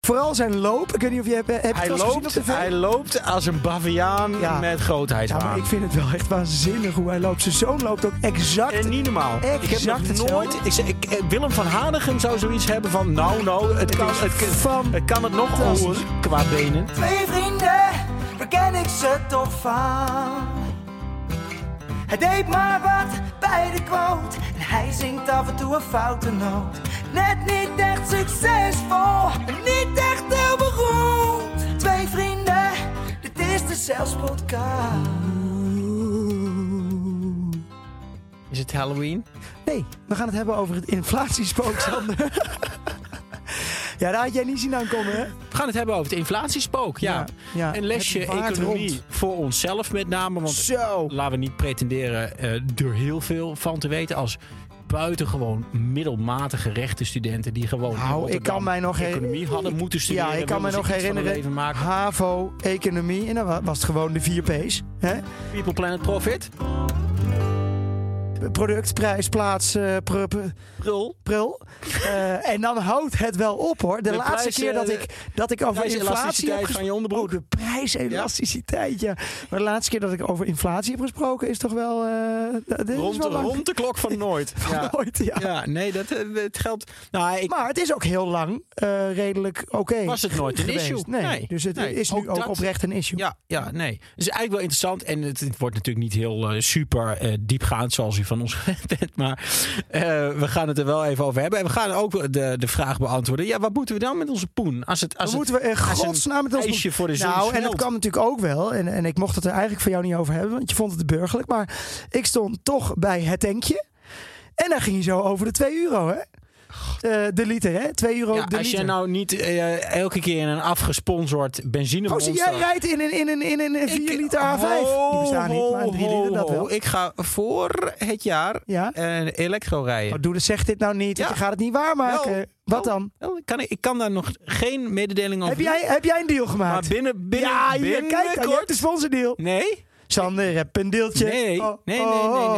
Vooral zijn loop. Ik weet niet of je hebt Hij het gezien op tv? Hij loopt als een baviaan met grootheidswaan. Ja, maar ik vind het wel echt waanzinnig hoe hij loopt. Zijn zoon loopt ook exact. En niet normaal. Ik heb nog hetzelfde. nooit... Willem van Hanegem zou zoiets hebben van... Nou, het kan het nog over qua benen. 2 vrienden, waar ken ik ze toch van? Hij deed maar wat bij de quote. En hij zingt af en toe een foute noot. Net niet echt succesvol, en niet echt heel beroemd. 2 vrienden, dit is de Zelfs Podcast. Is het Halloween? Nee, we gaan het hebben over het inflatiespook, Sander. Ja, daar had jij niet zien aankomen, hè? We gaan het hebben over het inflatiespook, ja. Een lesje economie voor onszelf met name. Want laten we niet pretenderen er heel veel van te weten als buitengewoon middelmatige rechtenstudenten die gewoon ik kan mij nog economie hadden moeten studeren. Ja, ik kan me nog herinneren, HAVO, economie, en dan was het gewoon de 4 P's. Hè? People, Planet, Profit. Product, prijs, plaats, prul. En dan houdt het wel op, hoor. De laatste keer dat ik over inflatie heb van je onderbroek. de prijselasticiteit, ja. Maar de laatste keer dat ik over inflatie heb gesproken is toch wel... Rond de klok van nooit. Nooit, ja. Ja, nee, het geldt... Nou, maar het is ook heel lang redelijk oké. Was het nooit een issue? Nee. Dus het is nu ook oprecht een issue. Ja, nee. Het is eigenlijk wel interessant. En het wordt natuurlijk niet heel super diepgaand zoals u van ons gewend bent. Maar we gaan het er wel even over hebben. En we gaan ook de vraag beantwoorden. Ja, wat moeten we dan met onze poen? Moeten we in godsnaam met onze poen? Voor de en dat kan natuurlijk ook wel. En ik mocht het er eigenlijk van jou niet over hebben. Want je vond het burgerlijk. Maar ik stond toch bij het tankje. En dan ging je zo over de €2, hè? De liter, hè? €2 de liter. Als jij nou niet elke keer in een afgesponsord benzinemonster... jij rijdt in een 4 liter A5. Die bestaan niet, maar een 3 liter dat wel. Ik ga voor het jaar elektro rijden. Doe, zeg dit nou niet. Je gaat het niet waarmaken. Wat dan? Ik kan daar nog geen mededeling over doen. Heb jij een deal gemaakt? Maar binnen kijk, je hebt de sponsordeal. Nee. Sander, heb een deeltje. Nee.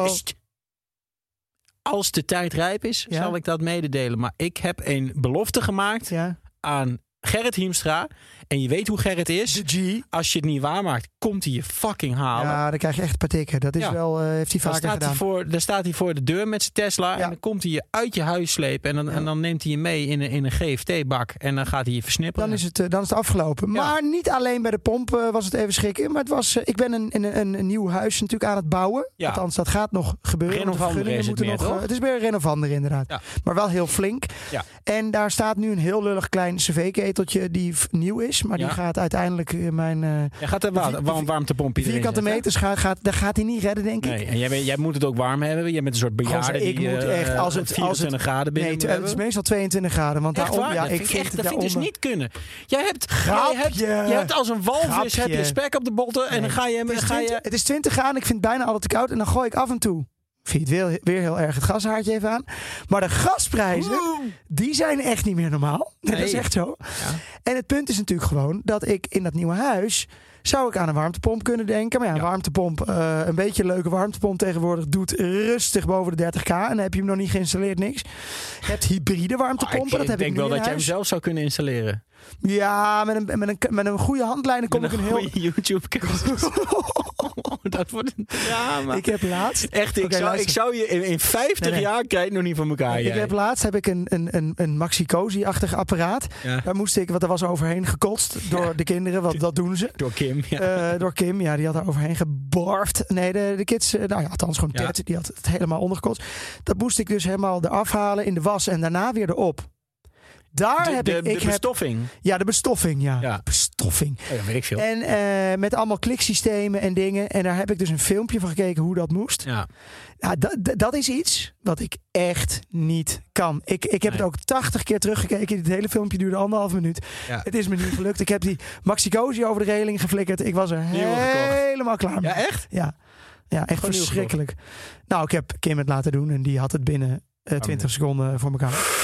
Als de tijd rijp is, zal ik dat mededelen. Maar ik heb een belofte gemaakt aan Gerrit Hiemstra. En je weet hoe Gerrit is. De G. Als je het niet waarmaakt, komt hij je fucking halen. Ja, dan krijg je echt een paar tikken. Dat is wel, heeft hij vaker gedaan. Daar staat hij voor de deur met zijn Tesla. Ja. En dan komt hij je uit je huis slepen. En dan neemt hij je mee in een GFT-bak. En dan gaat hij je versnipperen. Dan is het afgelopen. Ja. Maar niet alleen bij de pomp was het even schrikken. Maar ik ben een nieuw huis natuurlijk aan het bouwen. Ja. Althans, dat gaat nog gebeuren. Renovander is het meer, toch? Het is weer een Renovander inderdaad. Ja. Maar wel heel flink. Ja. En daar staat nu een heel lullig klein cv-keteltje die nieuw is. Maar die gaat uiteindelijk gaat er warmtepomp iedereen vierkante meters daar gaat hij niet redden, denk ik. Nee, en jij moet het ook warm hebben. Jij bent een soort bejaarde die moet echt, als het 24 graden binnen moet hebben. Het is meestal 22 graden. Want echt daarom, waar? Ik vind het dus niet kunnen. Je hebt als een walvis heb je spek op de botten en dan ga je... Het is 20 graden, ik vind het bijna altijd te koud en dan gooi ik af en toe. Vind je het weer heel erg het gashaardje even aan. Maar de gasprijzen, die zijn echt niet meer normaal. Nee. Dat is echt zo. Ja. En het punt is natuurlijk gewoon dat ik in dat nieuwe huis... zou ik aan een warmtepomp kunnen denken. Maar een warmtepomp, een beetje een leuke warmtepomp tegenwoordig... doet rustig boven de 30k. En dan heb je hem nog niet geïnstalleerd, niks. Je hebt hybride warmtepompen. Ik denk wel dat jij hem zelf zou kunnen installeren. Ja, met een goede handleiding kom ik een heel... YouTube-kanaal. Dat wordt een drama. Ik heb laatst... Echt, ik zou je in 50 jaar krijg nog niet van elkaar. Heb ik een Maxi-Cosi-achtig apparaat. Ja. Daar moest ik, want er was overheen gekotst door de kinderen. Want dat doen ze. Door Kim. Door Kim, die had daar overheen gebarfd. Nee, de kids, althans gewoon Ted, die had het helemaal ondergekotst. Dat moest ik dus helemaal eraf halen in de was en daarna weer erop. De bestoffing. De bestoffing, ja. Bestoffing. Oh, dat weet ik veel. En met allemaal kliksystemen en dingen. En daar heb ik dus een filmpje van gekeken hoe dat moest. Ja. Dat is iets wat ik echt niet kan. Ik heb het ook 80 keer teruggekeken. Het hele filmpje duurde 1,5 minuut. Ja. Het is me niet gelukt. Ik heb die Maxi-Cosi over de reling geflikkerd. Ik was er helemaal klaar mee. Ja, echt? Ja, echt verschrikkelijk. Nou, ik heb Kim het laten doen en die had het binnen 20 seconden voor elkaar.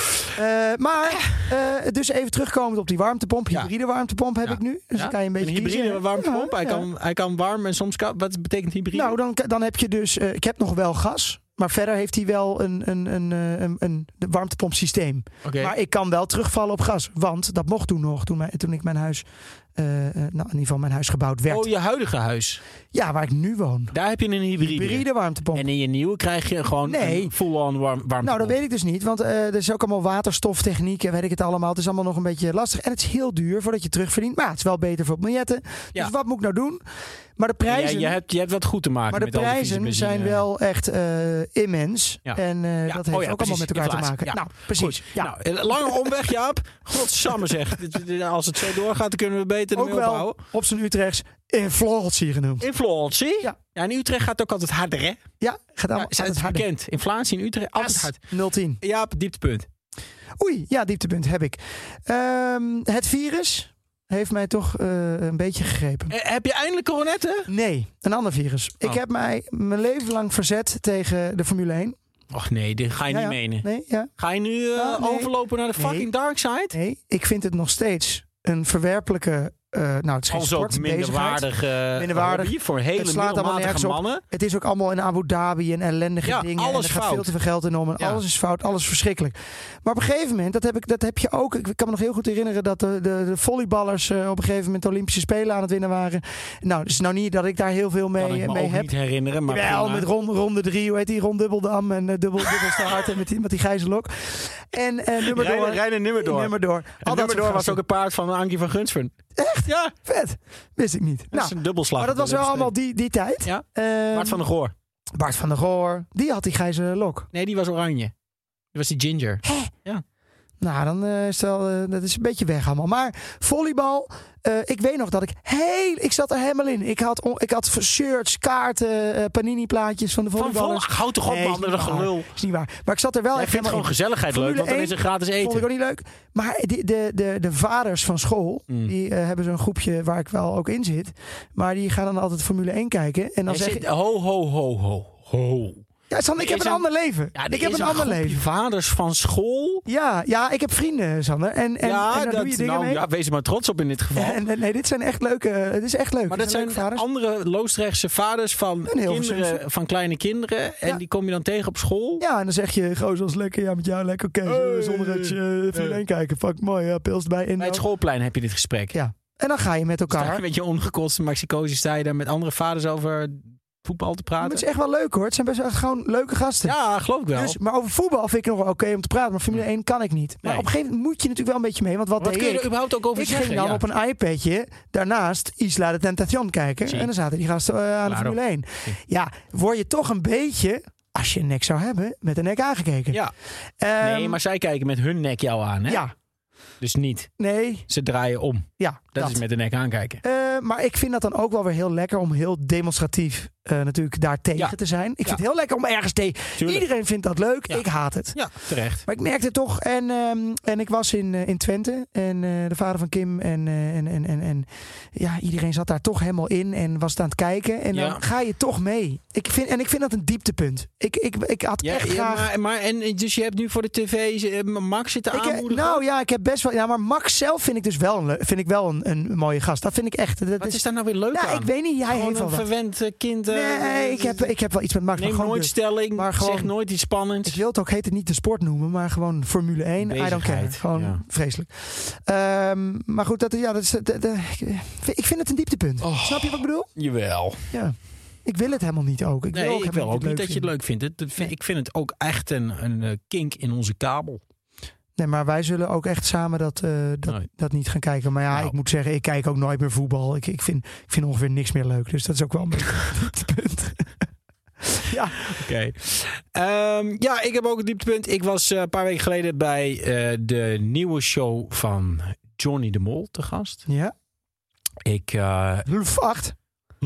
Dus even terugkomend op die warmtepomp. Hybride warmtepomp heb ik nu. Dus dan kan je een beetje hybride kiezen. Warmtepomp. Hij kan warm en soms koud. Wat betekent hybride? Nou, dan heb je dus... ik heb nog wel gas. Maar verder heeft hij wel een warmtepompsysteem. Okay. Maar ik kan wel terugvallen op gas. Want dat mocht toen nog, toen ik mijn huis... in ieder geval mijn huis gebouwd werd. Oh, je huidige huis? Ja, waar ik nu woon. Daar heb je een hybride warmtepomp. En in je nieuwe krijg je gewoon een full-on warmtepomp? Nou, dat weet ik dus niet. Want er is ook allemaal waterstoftechniek en weet ik het allemaal. Het is allemaal nog een beetje lastig. En het is heel duur voordat je terugverdient. Maar het is wel beter voor biljetten. Dus wat moet ik nou doen? Maar de prijzen... Ja, je hebt wat goed te maken. Maar de prijzen zijn wel echt immens. Ja. En dat heeft ook allemaal met elkaar te maken. Ja. Nou, precies. Ja. Nou, lange omweg, Jaap. Godsamme zeg. Als het zo doorgaat, dan kunnen we beter ook wel op zijn Utrechts inflatie genoemd. Inflatie? Ja. Ja, in Utrecht gaat het ook altijd harder, hè? Ja, gaat altijd harder. Bekend. Inflatie in Utrecht, altijd hard. 010. Jaap, dieptepunt. Oei, ja, dieptepunt heb ik. Het virus... heeft mij toch een beetje gegrepen. Heb je eindelijk coronetten? Nee, een ander virus. Oh. Ik heb mij mijn leven lang verzet tegen de Formule 1. Och nee, dit ga je niet menen. Nee, ja. Ga je nu overlopen naar de fucking dark side? Nee, ik vind het nog steeds een verwerpelijke... het is geen sport, minderwaardig voor hele middelmatige mannen. Het is ook allemaal in Abu Dhabi en ellendige dingen. Alles en er gaat veel te veel geld in om. En alles is fout, alles is verschrikkelijk. Maar op een gegeven moment, dat heb je ook. Ik kan me nog heel goed herinneren dat de volleyballers op een gegeven moment de Olympische Spelen aan het winnen waren. Nou, het is nou niet dat ik daar heel veel mee heb. Ik niet herinneren. Maar wel met ronde 3, hoe heet die? Ron Dubbeldam en dubbelstaart en met die grijze lok. En Nummerdoor. Reiner Nummerdoor. Nummerdoor was ook een paard van Ankie van Gunsven. Echt? Ja. Vet. Wist ik niet. Dat is een dubbelslag. Maar dat was wel allemaal die tijd. Ja. Bart van der Goor. Bart van der Goor. Die had die grijze lok. Nee, die was oranje. Die was die ginger. Hè? Ja. Nou, dan is het wel, dat is een beetje weg allemaal. Maar volleybal, ik weet nog dat ik zat er helemaal in. Ik had shirts, kaarten, panini-plaatjes van de volleyballers. Houd toch op, man, dat gelul. Is niet waar. Maar ik zat er wel echt helemaal in. Gezelligheid Formule leuk, want dan is er gratis eten. Vond ik ook niet leuk. Maar de vaders van school, die hebben zo'n groepje waar ik wel ook in zit. Maar die gaan dan altijd Formule 1 kijken. En dan zeg je... Ho. Ja, Sander, ik heb een ander leven. Ja, ik heb een ander leven. Vaders van school? Ja, ik heb vrienden, Sander. En daar doe je dingen mee. Ja, wees er maar trots op in dit geval. Nee, dit zijn echt leuke. Het is echt leuk. Maar dat zijn vaders. Andere Loosdrechtse vaders van kleine kinderen. En die kom je dan tegen op school? Ja, en dan zeg je, gozer, is lekker. Ja, met jou lekker. Oké, zonder dat je Formule 1 kijken. Fuck, mooi. Ja, pils erbij. Bij het schoolplein heb je dit gesprek. Ja. En dan ga je met elkaar. Dus een beetje ongekoste Maxicosi sta je daar met andere vaders over voetbal te praten. Maar het is echt wel leuk hoor. Het zijn best wel gewoon leuke gasten. Ja, geloof ik wel. Dus, maar over voetbal vind ik nog wel oké om te praten. Maar Formule 1 kan ik niet. Maar op een gegeven moment moet je natuurlijk wel een beetje mee. Want wat deed kun je er überhaupt ook over ik zeggen? Ging dan op een iPadje daarnaast Isla de Tentación kijken. En dan zaten die gasten aan de Formule 1. Ja, word je toch een beetje, als je een nek zou hebben, met een nek aangekeken. Ja. Nee, maar zij kijken met hun nek jou aan, hè? Ja. Dus niet. Nee. Ze draaien om. Ja, dat is met de nek aankijken. Maar ik vind dat dan ook wel weer heel lekker om heel demonstratief natuurlijk daar tegen te zijn. Ik vind het heel lekker om ergens tegen. Iedereen vindt dat leuk. Ja. Ik haat het. Ja, terecht. Maar ik merkte toch. En ik was in Twente. En de vader van Kim. En ja, iedereen zat daar toch helemaal in. En was het aan het kijken. En dan ga je toch mee. Ik vind dat een dieptepunt. Ik had echt graag. Dus je hebt nu voor de tv Max zitten aanmoedigen? Ik heb best wel. Ja, maar Max zelf vind ik dus wel een mooie gast. Dat vind ik echt. Wat is daar nou weer leuk aan? Ik weet niet. Hij heeft een verwend kind. Nee, ik heb wel iets met Max. Neem nooit stelling. Maar gewoon, zeg nooit iets spannends. Ik wil het ook heet het niet de sport noemen, maar gewoon Formule 1. I don't care. Gewoon vreselijk. Maar goed, ik vind het een dieptepunt. Snap je wat ik bedoel? Jawel. Ja. Ik wil het helemaal niet ook. Ik wil ook niet dat je het leuk vindt. Ik vind het ook echt een kink in onze kabel. Nee, maar wij zullen ook echt samen dat niet gaan kijken. Maar ja, ik moet zeggen, ik kijk ook nooit meer voetbal. Ik vind ongeveer niks meer leuk. Dus dat is ook wel een beetje een dieptepunt. Ja. Oké. Ik heb ook een dieptepunt. Ik was een paar weken geleden bij de nieuwe show van Johnny de Mol te gast. Ja. Luf 8.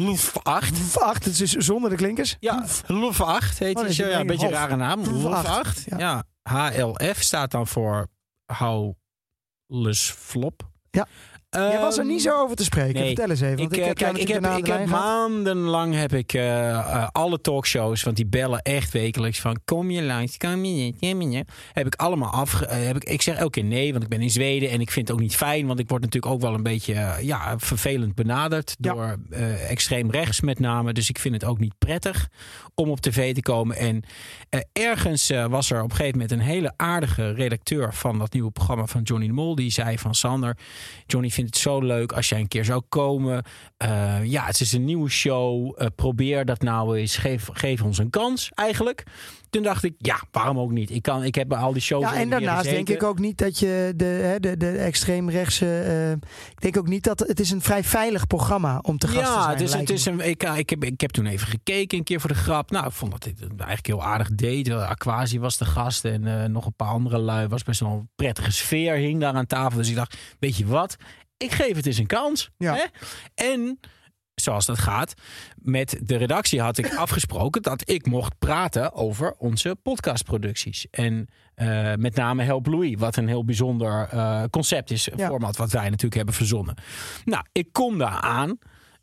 Het is zonder de klinkers. Ja, Luf 8 heet die show. Ja, een beetje een rare naam. Luf 8. Ja. HLF staat dan voor Howless Flop. Ja. Jij was er niet zo over te spreken. Nee. Vertel eens even. Want ik heb maandenlang alle talkshows, want die bellen echt wekelijks van kom je langs, kom je niet. Heb ik allemaal ik zeg elke keer nee, want ik ben in Zweden en ik vind het ook niet fijn, want ik word natuurlijk ook wel een beetje vervelend benaderd door extreem rechts met name. Dus ik vind het ook niet prettig om op tv te komen. En ergens was er op een gegeven moment een hele aardige redacteur van dat nieuwe programma van Johnny de Mol. Die zei van Sander, Johnny vindt het zo leuk als jij een keer zou komen. Het is een nieuwe show. Probeer dat nou eens. Geef ons een kans eigenlijk. Toen dacht ik, waarom ook niet? Ik heb bij al die shows. Ja, en daarnaast denk ik ook niet dat je de extreemrechtse. Ik denk ook niet dat het is een vrij veilig programma om te gast te zijn. Ik heb toen even gekeken een keer voor de grap. Nou, ik vond dat dit eigenlijk heel aardig deed. Aquasi was de gast en nog een paar andere lui. Was best wel een prettige sfeer, hing daar aan tafel. Dus ik dacht, weet je wat? Ik geef het eens een kans. Ja. Hè? En zoals dat gaat, met de redactie had ik afgesproken dat ik mocht praten over onze podcastproducties. En met name Help Louis, wat een heel bijzonder concept is. Een format wat wij natuurlijk hebben verzonnen. Nou, ik kom daar aan.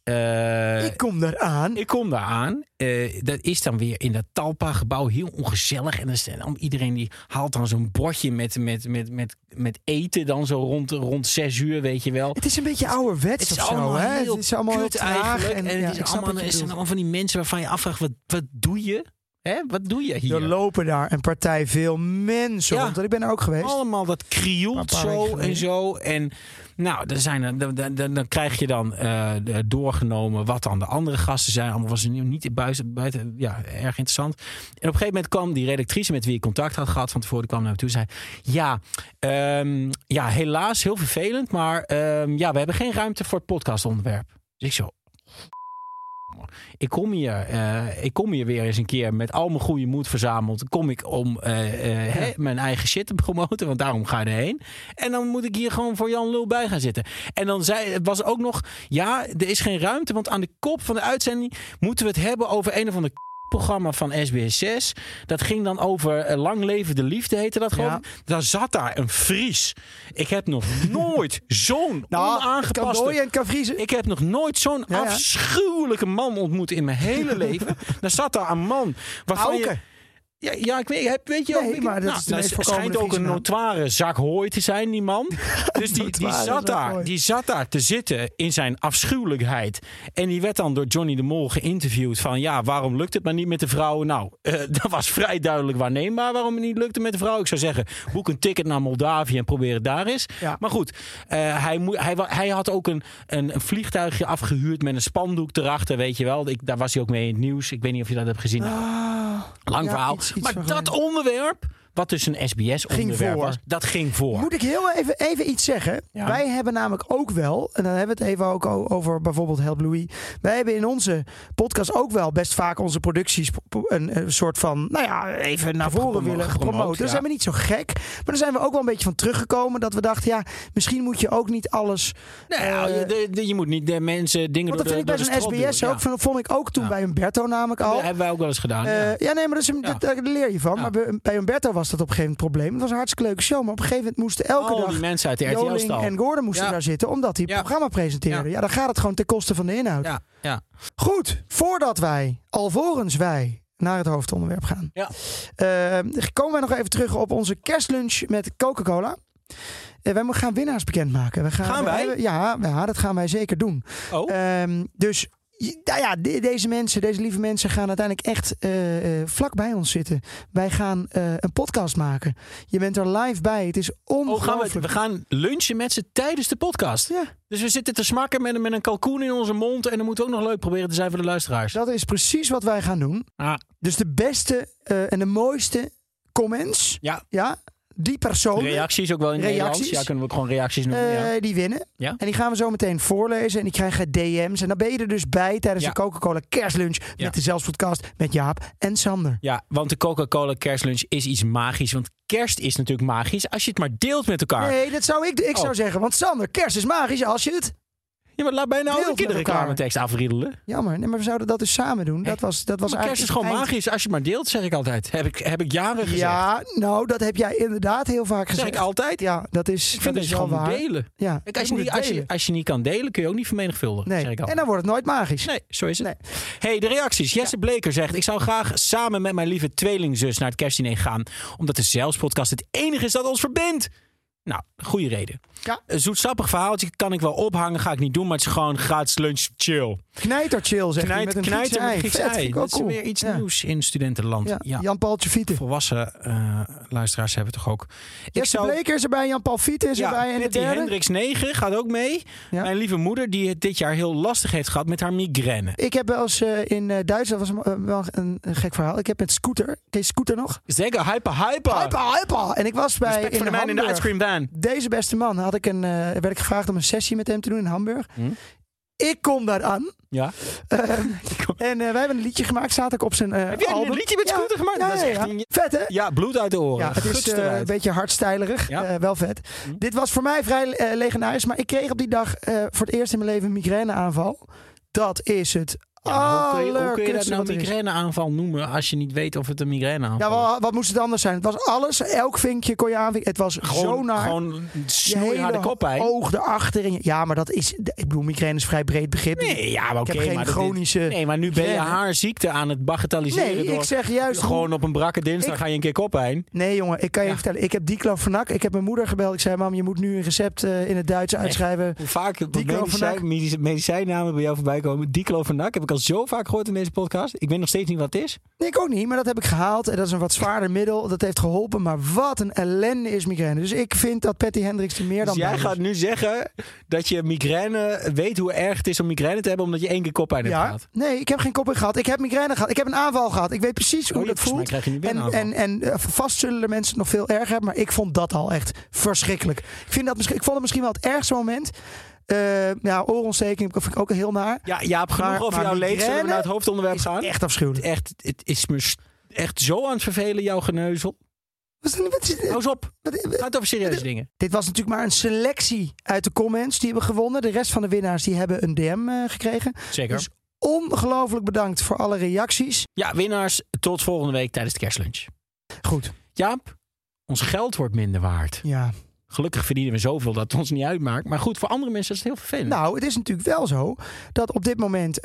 Ik kom daar aan. Dat is dan weer in dat Talpa-gebouw heel ongezellig. En dan iedereen die haalt dan zo'n bordje met eten dan zo rond 6 uur, weet je wel. Het is een beetje ouderwets of zo, hè? Het is allemaal heel traag. En het zijn allemaal van die mensen waarvan je afvraagt, wat doe je? Hè? Wat doe je hier? Er lopen daar een partij veel mensen rond. Ik ben er ook geweest. Allemaal dat krioelt zo en zo. En nou, dan krijg je dan doorgenomen wat dan de andere gasten zijn. Allemaal was er niet buiten. Ja, erg interessant. En op een gegeven moment kwam die redactrice met wie ik contact had gehad van tevoren, die kwam naar me toe en zei, helaas, heel vervelend, maar we hebben geen ruimte voor het podcastonderwerp. Dus ik zo, ik kom hier weer eens een keer met al mijn goede moed verzameld. Kom ik om mijn eigen shit te promoten, want daarom ga je erheen. En dan moet ik hier gewoon voor Jan Lul bij gaan zitten. En dan was ook nog, er is geen ruimte, want aan de kop van de uitzending moeten we het hebben over een of ander programma van SBS6. Dat ging dan over Lang Leven de Liefde, heette dat gewoon. Ja. Daar zat daar een Fries. Ik heb nog nooit zo'n onaangepaste... Ik heb nog nooit zo'n afschuwelijke man ontmoet in mijn hele leven. Daar zat daar een man waarvan je... Ja, ik weet je... Nee, maar dat schijnt ook een notoire zak hooi te zijn, die man. Dus die zat daar te zitten in zijn afschuwelijkheid. En die werd dan door Johnny de Mol geïnterviewd van, waarom lukt het maar niet met de vrouwen? Nou, dat was vrij duidelijk waarneembaar waarom het niet lukte met de vrouw. Ik zou zeggen, boek een ticket naar Moldavië en probeer het daar eens. Ja. Maar goed, hij had ook een vliegtuigje afgehuurd met een spandoek erachter, weet je wel. Daar was hij ook mee in het nieuws. Ik weet niet of je dat hebt gezien. Lang verhaal. Maar dat onderwerp, wat dus een SBS-onderwerp was, dat ging voor. Moet ik heel even iets zeggen? Ja. Wij hebben namelijk ook wel, en dan hebben we het even ook over bijvoorbeeld Help Louis. Wij hebben in onze podcast ook wel best vaak onze producties een soort van, even naar voren willen promoten. Dat zijn we niet zo gek. Maar daar zijn we ook wel een beetje van teruggekomen. Dat we dachten, misschien moet je ook niet alles... je moet niet de mensen dingen door de strot doen. Dat vind ik bij zo'n SBS ook. Vond ik ook toen bij Humberto namelijk al. Dat hebben wij ook wel eens gedaan. Maar daar leer je van. Ja. Maar bij Humberto was dat op een gegeven moment probleem. Het was een hartstikke leuke show. Maar op een gegeven moment moesten elke dag die mensen uit de RTL-stal en Gordon moesten daar zitten. Omdat die het programma presenteerden. Ja, dan gaat het gewoon ten koste van de inhoud. Ja. Goed, alvorens wij naar het hoofdonderwerp gaan. Ja. Komen wij nog even terug op onze kerstlunch met Coca-Cola. Wij gaan winnaars bekendmaken. Gaan wij? Ja, dat gaan wij zeker doen. Dus... deze lieve mensen gaan uiteindelijk echt vlak bij ons zitten. Wij gaan een podcast maken. Je bent er live bij. Het is ongelooflijk. We gaan lunchen met ze tijdens de podcast. Ja. Dus we zitten te smakken met een kalkoen in onze mond. En dan moeten we ook nog leuk proberen te zijn voor de luisteraars. Dat is precies wat wij gaan doen. Dus de beste en de mooiste comments. Ja. Die personen. Reacties ook wel in Nederlands. Ja, kunnen we ook gewoon reacties noemen. Die winnen. Ja. En die gaan we zo meteen voorlezen. En die krijgen DM's. En dan ben je er dus bij tijdens de Coca-Cola Kerstlunch. Met de Zelfspodcast met Jaap en Sander. Ja, want de Coca-Cola Kerstlunch is iets magisch. Want kerst is natuurlijk magisch als je het maar deelt met elkaar. Nee, dat zou ik zou zeggen. Want Sander, kerst is magisch als je het Ja, maar laat mij nou een kinderreclametekst afriedelen. Jammer, nee, maar we zouden dat dus samen doen. Dat was eigenlijk kerst is gewoon magisch. Als je maar deelt, zeg ik altijd. Heb ik jaren gezegd. Ja, nou, dat heb jij inderdaad heel vaak gezegd. Zeg ik altijd? Ja, dat is, ik vind dat je wel gewoon waar. delen. Ja, als je niet kan delen, kun je ook niet vermenigvuldigen. Nee. Zeg ik en dan wordt het nooit magisch. Nee, zo is het. Nee. Hey, de reacties. Jesse Bleker zegt: ik zou graag samen met mijn lieve tweelingzus naar het kerstdiner gaan, omdat de Zelfs-podcast het enige is dat ons verbindt. Nou, goede reden. Ja. Een zoetsappig verhaaltje kan ik wel ophangen, ga ik niet doen, maar het is gewoon gratis lunch chill. Knijter chill, zeg je, met een Griekse ei. Dat is weer iets nieuws in studentenland. Ja. Jan-Paul Fieten. Volwassen luisteraars hebben toch ook. Jesse Bleker is erbij, Jan-Paul Fieten is erbij. En Petty Hendricks 9 gaat ook mee. Ja. Mijn lieve moeder, die het dit jaar heel lastig heeft gehad met haar migraine. Ik heb wel eens in Duitsland, was wel een gek verhaal. Ik heb met Scooter, ken je Scooter nog? Zeker, hyper. En ik was bij Respect voor de man in de ice cream van. Deze beste man werd ik gevraagd om een sessie met hem te doen in Hamburg. Ik kom daar aan. Ja. En wij hebben een liedje gemaakt. Staat ook op zijn Heb jij album. een liedje met Scooter gemaakt? Ja, dat is echt vet, hè? Ja, bloed uit de oren. Ja, het is een beetje hardstijlerig. Ja. Wel vet. Dit was voor mij vrij legendarisch. Maar ik kreeg op die dag voor het eerst in mijn leven een migraineaanval. Dat is het. Hoe kun je dat nou een migraineaanval noemen als je niet weet of het een migraineaanval is? Ja, wat moest het anders zijn? Het was alles, elk vinkje kon je aanvinken. Het was zo naar. Gewoon snoeiharde koppijn. Oog erachter. Ja, maar dat is, ik bedoel, migraine is vrij breed begrip. Nee, ja, maar oké. Ik heb geen chronische. Nee, maar nu ben je haar ziekte aan het bagatelliseren. Nee, ik zeg juist. Gewoon op een brakke dinsdag ga je een keer koppijn. Nee, jongen, ik kan je vertellen. Ik heb diclofenac. Ik heb mijn moeder gebeld. Ik zei, mam, je moet nu een recept in het Duits uitschrijven. Hoe vaak medicijnnamen bij jou voorbij komen? Diclofenac heb ik al zo vaak gehoord in deze podcast. Ik weet nog steeds niet wat het is. Nee, ik ook niet, maar dat heb ik gehaald. En dat is een wat zwaarder middel. Dat heeft geholpen. Maar wat een ellende is migraine. Dus ik vind dat Petty Hendricks er meer dan jij gaat nu zeggen dat je migraine weet hoe erg het is om migraine te hebben omdat je 1 keer koppijn hebt gehad. Nee, ik heb geen koppijn gehad. Ik heb migraine gehad. Ik heb een aanval gehad. Ik weet precies hoe dat voelt. Krijg je nu weer een aanval. En vast zullen de mensen het nog veel erger hebben. Maar ik vond dat al echt verschrikkelijk. Ik vond het misschien wel het ergste moment. Oorontsteking vind ik ook heel naar. Ja, Jaap, genoeg over jouw leed. Zullen we naar het hoofdonderwerp gaan? Echt afschuwelijk. Het is me echt zo aan het vervelen, jouw geneuzel. Hou eens op. Gaat over serieuze dingen. Dit was natuurlijk maar een selectie uit de comments die hebben gewonnen. De rest van de winnaars die hebben een DM gekregen. Zeker. Dus ongelooflijk bedankt voor alle reacties. Ja, winnaars, tot volgende week tijdens de kerstlunch. Goed. Jaap, ons geld wordt minder waard. Ja. Gelukkig verdienen we zoveel dat het ons niet uitmaakt. Maar goed, voor andere mensen is het heel vervelend. Nou, het is natuurlijk wel zo dat op dit moment...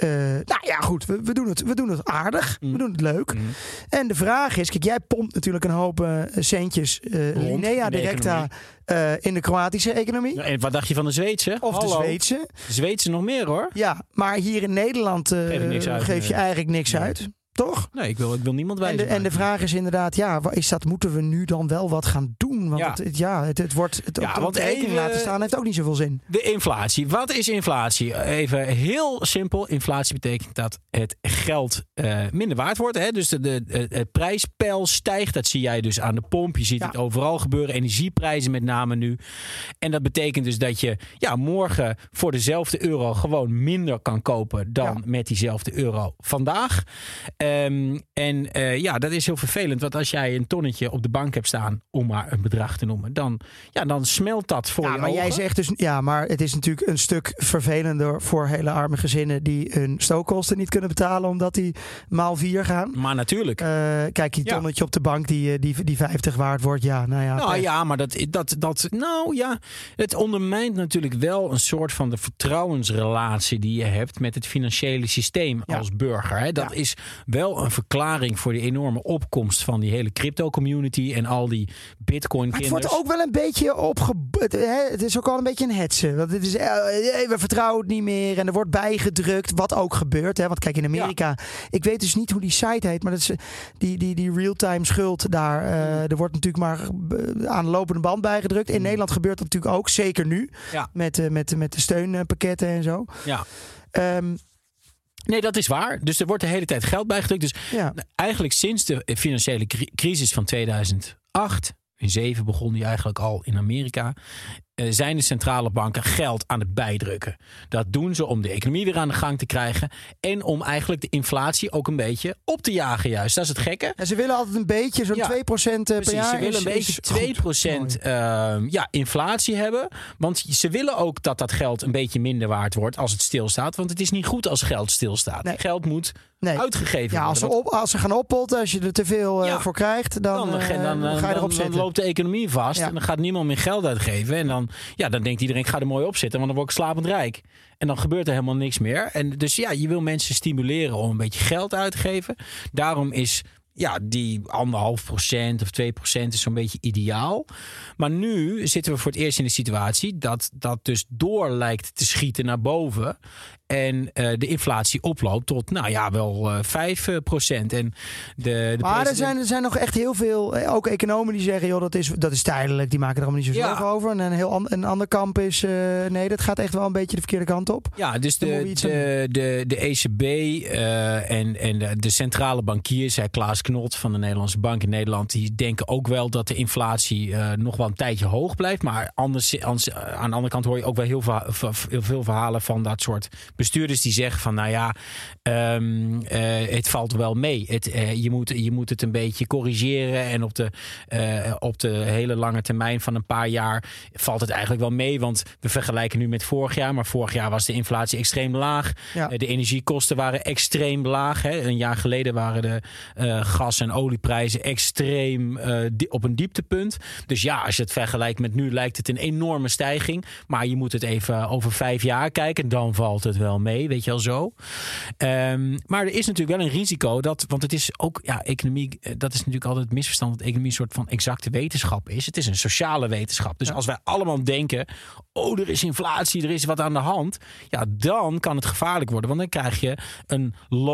we doen het aardig. We doen het leuk. En de vraag is... Kijk, jij pompt natuurlijk een hoop centjes linea directa in de Kroatische economie. Ja, en wat dacht je van de Zweedse? De Zweedse. De Zweedse nog meer, hoor. Ja, maar hier in Nederland geef je eigenlijk niks uit. Toch? Nee, ik wil niemand wijzen. En de vraag is inderdaad, moeten we nu dan wel wat gaan doen? Want het wordt op de rekening laten staan heeft ook niet zoveel zin. De inflatie. Wat is inflatie? Even heel simpel. Inflatie betekent dat het geld minder waard wordt. Hè? Dus het prijspeil stijgt. Dat zie jij dus aan de pomp. Je ziet het overal gebeuren. Energieprijzen met name nu. En dat betekent dus dat je morgen voor dezelfde euro gewoon minder kan kopen dan met diezelfde euro vandaag. Dat is heel vervelend. Want als jij een tonnetje op de bank hebt staan, om maar een bedrag te noemen, dan smelt dat voor je maar ogen. Jij zegt dus, maar het is natuurlijk een stuk vervelender voor hele arme gezinnen die hun stookkosten niet kunnen betalen, omdat die maal 4 gaan. Maar natuurlijk. Kijk, die tonnetje op de bank die 50 waard wordt, maar het ondermijnt natuurlijk wel een soort van de vertrouwensrelatie die je hebt met het financiële systeem als burger. Hè? Dat is wel een verklaring voor die enorme opkomst van die hele crypto-community en al die Bitcoin-kinders. Het wordt ook wel een beetje het is ook al een beetje een hetsen. Want het is, we vertrouwen het niet meer en er wordt bijgedrukt, wat ook gebeurt. Hè? Want kijk, in Amerika, ik weet dus niet hoe die site heet, maar dat is die real-time schuld daar. Er wordt natuurlijk maar aan de lopende band bijgedrukt. In Nederland gebeurt dat natuurlijk ook, zeker nu. Ja. Met de steunpakketten en zo. Ja. Nee, dat is waar. Dus er wordt de hele tijd geld bijgedrukt. Dus eigenlijk sinds de financiële crisis van 2008... In 2007 begon die eigenlijk al in Amerika. zijn de centrale banken geld aan het bijdrukken. Dat doen ze om de economie weer aan de gang te krijgen. En om eigenlijk de inflatie ook een beetje op te jagen juist. Dat is het gekke. En ze willen altijd een beetje, zo'n 2% per jaar. Ze willen een beetje 2% inflatie hebben. Want ze willen ook dat geld een beetje minder waard wordt als het stilstaat. Want het is niet goed als geld stilstaat. Nee. Geld moet uitgegeven worden. Als ze gaan oppotten, als je er te veel voor krijgt, dan ga je erop zitten. Dan loopt de economie vast en dan gaat niemand meer geld uitgeven. En dan denkt iedereen, ik ga er mooi op zitten, want dan word ik slapend rijk. En dan gebeurt er helemaal niks meer. En dus je wil mensen stimuleren om een beetje geld uit te geven. Daarom is die 1,5% of 2% is zo'n beetje ideaal. Maar nu zitten we voor het eerst in de situatie dat dus door lijkt te schieten naar boven. En de inflatie oploopt tot, wel 5%. En maar er zijn nog echt heel veel, ook economen die zeggen, joh, dat is tijdelijk. Die maken er allemaal niet zo zorgen over. En een ander kamp is, nee, dat gaat echt wel een beetje de verkeerde kant op. Ja, dus de ECB en de centrale bankiers, Klaas Knot van de Nederlandse Bank in Nederland, die denken ook wel dat de inflatie nog wel een tijdje hoog blijft. Maar aan de andere kant hoor je ook wel heel veel verhalen van dat soort bestuurders die zeggen van het valt wel mee. Je moet het een beetje corrigeren en op de hele lange termijn van een paar jaar valt het eigenlijk wel mee. Want we vergelijken nu met vorig jaar, maar vorig jaar was de inflatie extreem laag. Ja. De energiekosten waren extreem laag. Hè. Een jaar geleden waren de gas- en olieprijzen extreem op een dieptepunt. Dus als je het vergelijkt met nu lijkt het een enorme stijging. Maar je moet het even over 5 jaar kijken. Dan valt het wel mee, weet je wel zo. Maar er is natuurlijk wel een risico want het is ook, economie, dat is natuurlijk altijd het misverstand dat economie een soort van exacte wetenschap is. Het is een sociale wetenschap. Dus als wij allemaal denken, er is inflatie, er is wat aan de hand, dan kan het gevaarlijk worden. Want dan krijg je een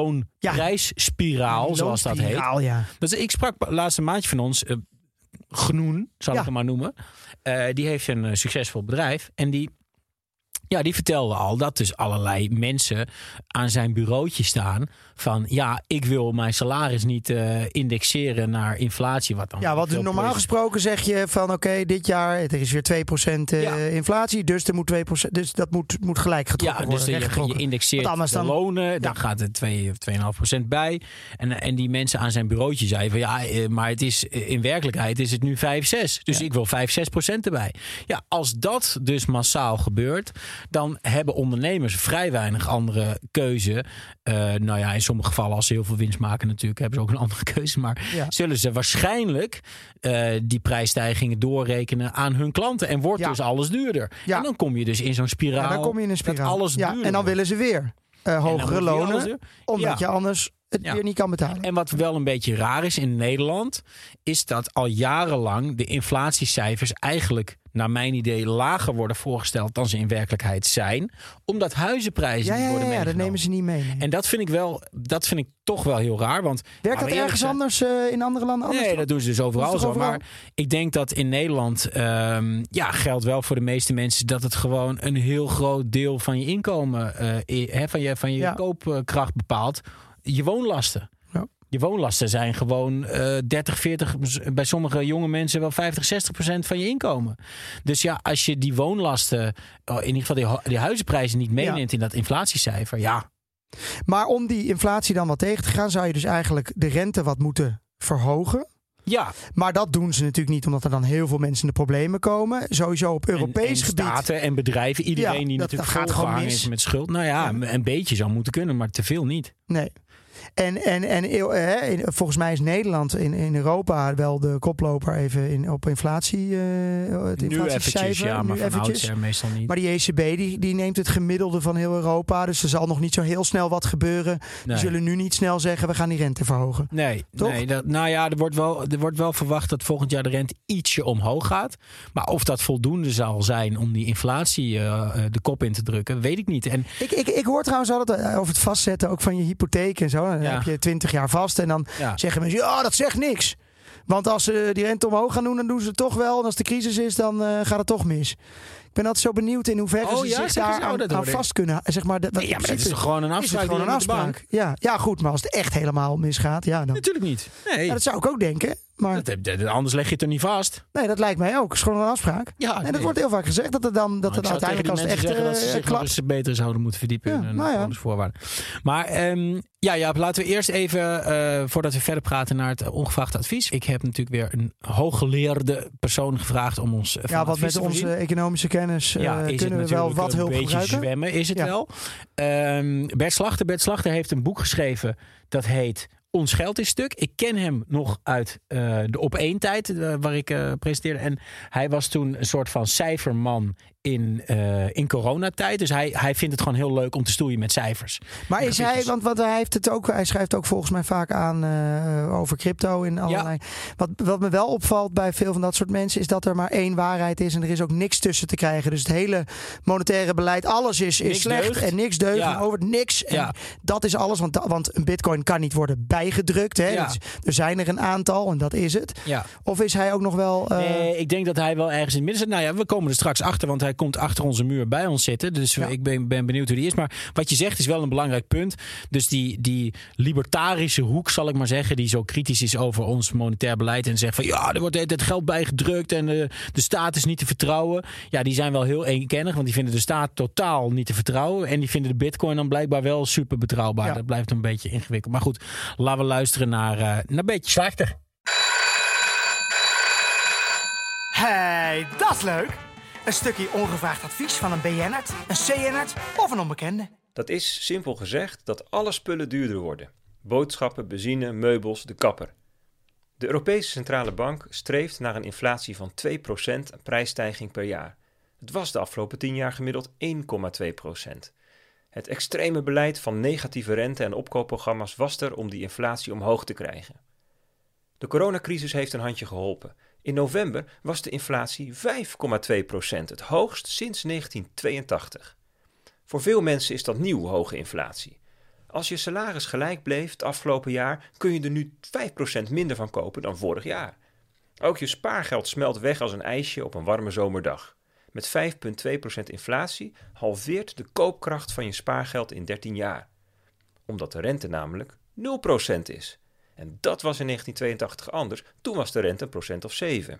loonprijsspiraal, zoals dat heet. Ja. Dus ik sprak laatst een maatje van ons, Genoen, zal ik hem maar noemen. Die heeft een succesvol bedrijf en die vertelde al dat dus allerlei mensen aan zijn bureautje staan van ik wil mijn salaris niet indexeren naar inflatie. Wat normaal gesproken zeg je van oké, dit jaar er is weer 2% inflatie, dus er moet 2%, dus dat moet gelijk getrokken worden. Dus je indexeert de lonen, dan gaat er 2 of 2,5% bij. En die mensen aan zijn bureautje zeiden van maar het is in werkelijkheid is het nu 5-6. Dus ik wil 5-6% erbij. Ja, als dat dus massaal gebeurt, dan hebben ondernemers vrij weinig andere keuze. In sommige gevallen, als ze heel veel winst maken natuurlijk, hebben ze ook een andere keuze. Maar zullen ze waarschijnlijk die prijsstijgingen doorrekenen aan hun klanten. En wordt dus alles duurder. Ja. En dan kom je dus in zo'n spiraal. Ja, dan kom je in een spiraal. Dat alles duurder en dan willen ze weer hogere lonen. Omdat je anders het weer niet kan betalen. En wat wel een beetje raar is in Nederland, is dat al jarenlang de inflatiecijfers eigenlijk naar mijn idee lager worden voorgesteld dan ze in werkelijkheid zijn. Omdat huizenprijzen niet worden meegenomen. Dat nemen ze niet mee. Nee. En dat vind ik toch wel heel raar. Want werkt dat ergens anders in andere landen anders? Nee, dat doen ze dus overal zo. Maar ik denk dat in Nederland geldt wel voor de meeste mensen dat het gewoon een heel groot deel van je inkomen, van je koopkracht bepaalt. Je woonlasten. Ja. Je woonlasten zijn gewoon 30, 40, bij sommige jonge mensen wel 50, 60% van je inkomen. Dus als je die woonlasten, in ieder geval die huizenprijzen niet meeneemt in dat inflatiecijfer, Maar om die inflatie dan wat tegen te gaan, zou je dus eigenlijk de rente wat moeten verhogen. Ja. Maar dat doen ze natuurlijk niet, omdat er dan heel veel mensen in de problemen komen. Sowieso op Europees gebied. Staten en bedrijven, iedereen die natuurlijk volgehangen is met schuld. Een beetje zou moeten kunnen, maar te veel niet. Nee. En volgens mij is Nederland in Europa wel de koploper even op inflatie. Het inflatiecijfer. Maar van oudsher meestal niet. Maar die ECB die neemt het gemiddelde van heel Europa. Dus er zal nog niet zo heel snel wat gebeuren. Nee. Die zullen nu niet snel zeggen, we gaan die rente verhogen. Nee, er wordt wel verwacht dat volgend jaar de rente ietsje omhoog gaat. Maar of dat voldoende zal zijn om die inflatie de kop in te drukken, weet ik niet. En ik hoor trouwens altijd over het vastzetten ook van je hypotheek en zo. Dan heb je 20 jaar vast en dan zeggen mensen, dat zegt niks. Want als ze die rente omhoog gaan doen, dan doen ze het toch wel. En als de crisis is, dan gaat het toch mis. Ik ben altijd zo benieuwd in hoeverre ze zich daar aan vast kunnen. Zeg maar, maar dat is toch gewoon een afspraak? Ja, goed, maar als het echt helemaal misgaat, dan... Natuurlijk niet. Nee. Dat zou ik ook denken. Maar... anders leg je het er niet vast. Nee, dat lijkt mij ook. Het is gewoon een afspraak. Ja, en dat wordt heel vaak gezegd dat het dan uiteindelijk als het echt dat ze zich nog eens beter zouden moeten verdiepen in hun voorwaarden. Maar laten we eerst even, voordat we verder praten, naar het ongevraagd advies. Ik heb natuurlijk weer een hooggeleerde persoon gevraagd om ons van wat met onze economische kennis kunnen we wel wat hulp gebruiken. Een beetje zwemmen is het wel. Bert Slachter heeft een boek geschreven dat heet Ons Geld is Stuk. Ik ken hem nog uit de Op1 tijd waar ik presenteerde. En hij was toen een soort van cijferman in coronatijd. Dus hij vindt het gewoon heel leuk om te stoeien met cijfers. Maar is hij, want hij heeft het ook, hij schrijft ook volgens mij vaak aan over crypto in allerlei. Ja. Wat me wel opvalt bij veel van dat soort mensen is dat er maar één waarheid is en er is ook niks tussen te krijgen. Dus het hele monetaire beleid, alles is slecht deugt. En niks deugt. En over niks. En dat is alles, want een bitcoin kan niet worden bijgedrukt. Hè? Ja. Dus er zijn er een aantal en dat is het. Ja. Of is hij ook nog wel... Nee, ik denk dat hij wel ergens in het midden zit. Nou ja, we komen er straks achter, want hij komt achter onze muur bij ons zitten. Dus ik ben benieuwd hoe die is. Maar wat je zegt is wel een belangrijk punt. Dus die libertarische hoek, zal ik maar zeggen, die zo kritisch is over ons monetair beleid en zegt van er wordt het geld bijgedrukt en de staat is niet te vertrouwen. Ja, die zijn wel heel eenkennig, want die vinden de staat totaal niet te vertrouwen. En die vinden de bitcoin dan blijkbaar wel super betrouwbaar. Ja. Dat blijft een beetje ingewikkeld. Maar goed, laten we luisteren naar Beetje Slachter. Hey, dat is leuk! Een stukje ongevraagd advies van een BN'ert, een CN'ert of een onbekende. Dat is, simpel gezegd, dat alle spullen duurder worden. Boodschappen, benzine, meubels, de kapper. De Europese Centrale Bank streeft naar een inflatie van 2% prijsstijging per jaar. Het was de afgelopen 10 jaar gemiddeld 1,2%. Het extreme beleid van negatieve rente en opkoopprogramma's was er om die inflatie omhoog te krijgen. De coronacrisis heeft een handje geholpen. In november was de inflatie 5,2%, het hoogst sinds 1982. Voor veel mensen is dat nieuw, hoge inflatie. Als je salaris gelijk bleef het afgelopen jaar, kun je er nu 5% minder van kopen dan vorig jaar. Ook je spaargeld smelt weg als een ijsje op een warme zomerdag. Met 5,2% inflatie halveert de koopkracht van je spaargeld in 13 jaar. Omdat de rente namelijk 0% is. En dat was in 1982 anders, toen was de rente een procent of 7.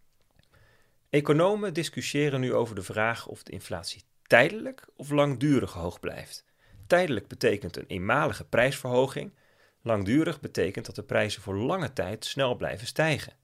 Economen discussiëren nu over de vraag of de inflatie tijdelijk of langdurig hoog blijft. Tijdelijk betekent een eenmalige prijsverhoging, langdurig betekent dat de prijzen voor lange tijd snel blijven stijgen.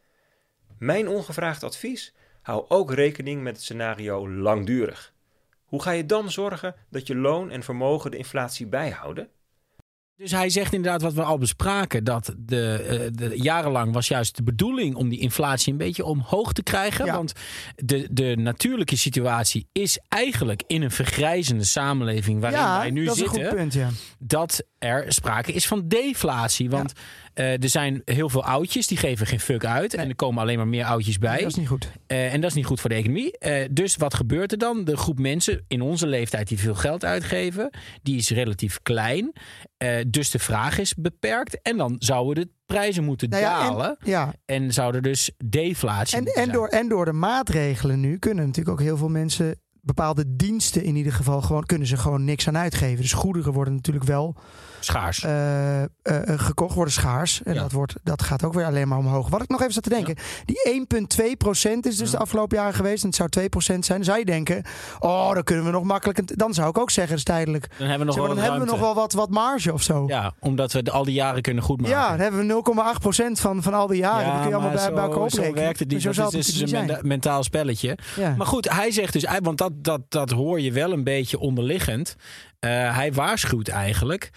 Mijn ongevraagd advies: hou ook rekening met het scenario langdurig. Hoe ga je dan zorgen dat je loon en vermogen de inflatie bijhouden? Dus hij zegt inderdaad wat we al bespraken, dat de jarenlang was juist de bedoeling om die inflatie een beetje omhoog te krijgen. Ja. Want de natuurlijke situatie is eigenlijk in een vergrijzende samenleving waarin wij nu zitten. Dat is een goed punt, dat er sprake is van deflatie. Want er zijn heel veel oudjes, die geven geen fuck uit. Nee. En er komen alleen maar meer oudjes bij. Dat is niet goed. En dat is niet goed voor de economie. Dus wat gebeurt er dan? De groep mensen in onze leeftijd die veel geld uitgeven, die is relatief klein. Dus de vraag is beperkt. En dan zouden de prijzen moeten dalen. En zou er dus deflatie zijn. En door de maatregelen nu kunnen natuurlijk ook heel veel mensen bepaalde diensten in ieder geval kunnen ze gewoon niks aan uitgeven. Dus goederen worden natuurlijk wel schaars. Gekocht, worden schaars. En dat gaat ook weer alleen maar omhoog. Wat ik nog even zat te denken. Die 1,2% is dus de afgelopen jaren geweest. En het zou 2% zijn. Dan zou je denken, dan kunnen we nog makkelijk. Dan zou ik ook zeggen, dat is tijdelijk. Dan hebben we nog wel wat marge of zo. Ja, omdat we al die jaren kunnen goedmaken. Ja, dan hebben we 0,8% van al die jaren. Die kun je allemaal bij elkaar oprekenen. Zo werkt het niet. Dat is een mentaal spelletje. Ja. Maar goed, hij zegt dus, want dat hoor je wel een beetje onderliggend. Hij waarschuwt eigenlijk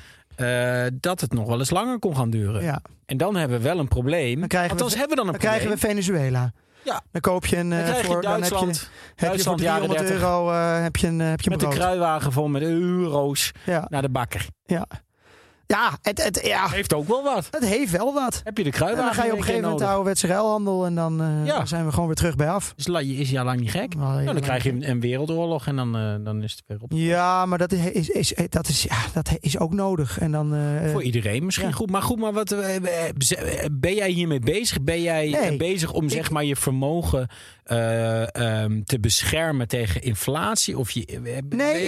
dat het nog wel eens langer kon gaan duren. Ja. En dan hebben we wel een probleem. Dan krijgen we Venezuela. Ja. Dan koop je een voor Duitsland. Heb je voor €300 heb je brood. Met een kruiwagen vol met euro's naar de bakker. Ja. Ja, het heeft ook wel wat. Het heeft wel wat. Heb je de kruiwagen? En dan ga je op een gegeven moment de ouderwetse ruilhandel en dan zijn we gewoon weer terug bij af. Is ja lang niet gek. Dan krijg je een wereldoorlog en dan is het weer op. Ja, maar dat is ook nodig. En dan, voor iedereen misschien goed. Maar wat ben jij hiermee bezig? Ben jij bezig om zeg maar je vermogen te beschermen tegen inflatie? Of ik